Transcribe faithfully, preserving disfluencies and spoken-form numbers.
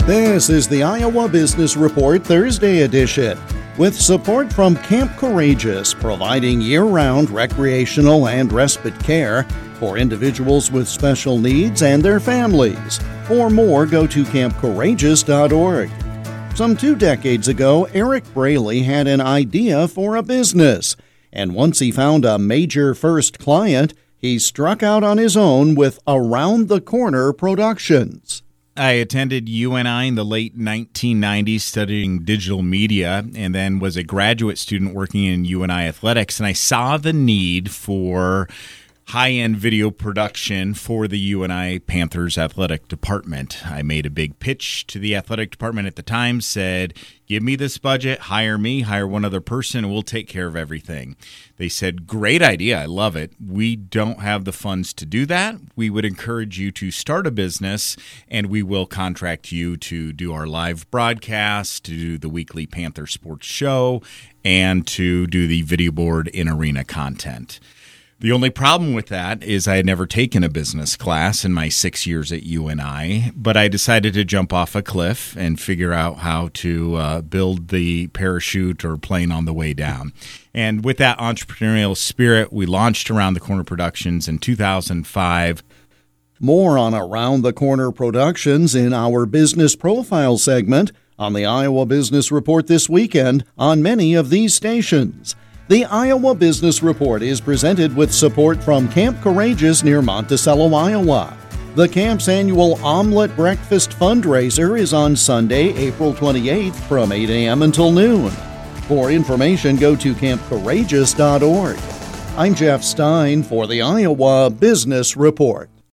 This is the Iowa Business Report Thursday edition, with support from Camp Courageous, providing year-round recreational and respite care for individuals with special needs and their families. For more, go to camp courageous dot org. Some two decades ago, Eric Braley had an idea for a business, and once he found a major first client, he struck out on his own with Around the Corner Productions. I attended U N I in the late nineteen nineties studying digital media, and then was a graduate student working in U N I athletics, and I saw the need for high-end video production for the U N I Panthers athletic department. I made a big pitch to the athletic department at the time, said, give me this budget, hire me, hire one other person, and we'll take care of everything. They said, great idea, I love it. We don't have the funds to do that. We would encourage you to start a business, and we will contract you to do our live broadcast, to do the weekly Panther Sports Show, and to do the video board in arena content. The only problem with that is I had never taken a business class in my six years at U N I, but I decided to jump off a cliff and figure out how to uh, build the parachute or plane on the way down. And with that entrepreneurial spirit, we launched Around the Corner Productions in two thousand five. More on Around the Corner Productions in our Business Profile segment on the Iowa Business Report this weekend on many of these stations. The Iowa Business Report is presented with support from Camp Courageous near Monticello, Iowa. The camp's annual Omelet Breakfast fundraiser is on Sunday, April twenty-eighth from eight a.m. until noon. For information, go to camp courageous dot org. I'm Jeff Stein for the Iowa Business Report.